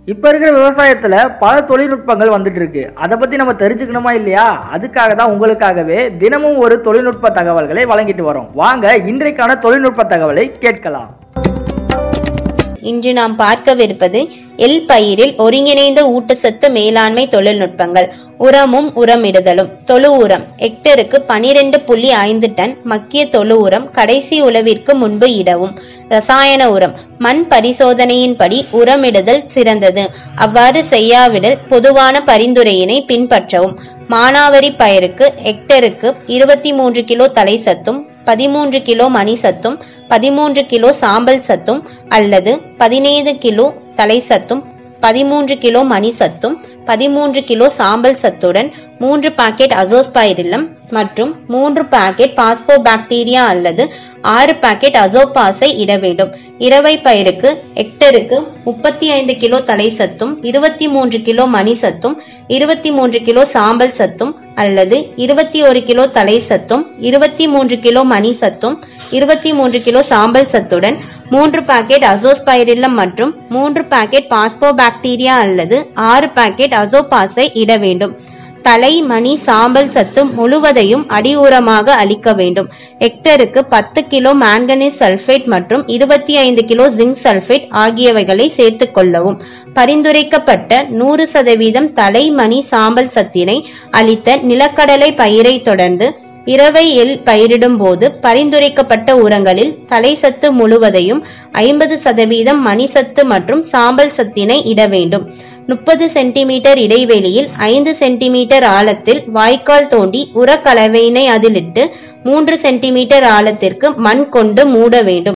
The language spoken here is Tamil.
இப்போ இருக்கிற விவசாயத்தில் பல தொழில்நுட்பங்கள் வந்துட்டு இருக்கு. அதை பற்றி நம்ம தெரிஞ்சுக்கணுமா இல்லையா? அதுக்காக தான் உங்களுக்காகவே தினமும் ஒரு தொழில்நுட்ப தகவல்களை வழங்கிட்டு வரோம். வாங்க இன்றைக்கான தொழில்நுட்ப தகவலை கேட்கலாம். இன்று நாம் பார்க்கவிருப்பது எள் பயிரில் ஒருங்கிணைந்த ஊட்டச்சத்து மேலாண்மை தொழில்நுட்பங்கள். உரமும் உரமிடுதலும். தொழு உரம் ஹெக்டருக்கு 12.5 டன் மக்கிய தொழு உரம் கடைசி உழவிற்கு முன்பு இடவும். ரசாயன உரம் மண் பரிசோதனையின்படி உரமிடுதல் சிறந்தது. அவ்வாறு செய்யாவிடில் பொதுவான பரிந்துரையினை பின்பற்றவும். மானாவரி பயிருக்கு ஹெக்டருக்கு 23 கிலோ தலை சத்தும் 13 கிலோ மணி சத்தும் 13 கிலோ சாம்பல் சத்தும் அல்லது 15 கிலோ தலை சத்தும் 13 கிலோ மணி சத்தும் 13 கிலோ சாம்பல் சத்துடன் 3 பாக்கெட் அசோஸ்பைரில்லம் மற்றும் 3 பாக்கெட் பாஸ்போபாக்டீரியா அல்லது 6 பாக்கெட் அசோபாஸை இட வேண்டும். இரவை பயிருக்கு ஹெக்டருக்கு 35 கிலோ தலை சத்தும் 23 கிலோ மணி சத்தும் 23 கிலோ சாம்பல் சத்தும் அல்லது 21 கிலோ தலை சத்தும் 23 கிலோ மணி சத்தும் 23 கிலோ சாம்பல் சத்துடன் 3 பாக்கெட் அசோஸ்பைரில்லம் மற்றும் 3 பாக்கெட் பாஸ்போபாக்டீரியா அல்லது 6 பாக்கெட் அசோபாஸை இட வேண்டும். தலை மணி சாம்பல் சத்து முழுவதையும் அடி உரமாக அளிக்க வேண்டும். ஹெக்டருக்கு 10 கிலோ மாங்கனீஸ் சல்பேட் மற்றும் 25 கிலோ ஜிங்க் சல்பேட் ஆகியவைகளை சேர்த்துக் கொள்ளவும். பரிந்துரைக்கப்பட்ட 100% தலை மணி சாம்பல் சத்தினை அளித்த நிலக்கடலை பயிரை தொடர்ந்து இரவை எள் பயிரிடும் போது பரிந்துரைக்கப்பட்ட உரங்களில் தலை சத்து முழுவதையும் 50% மணி சத்து மற்றும் சாம்பல் சத்தினை இட வேண்டும். 30 சென்டிமீட்டர் இடைவெளியில் 5 சென்டிமீட்டர் ஆழத்தில் வாய்க்கால் தோண்டி உர கலவையினை அதிலிட்டு 3 சென்டிமீட்டர் ஆழத்திற்கு மண் கொண்டு மூட வேண்டும்.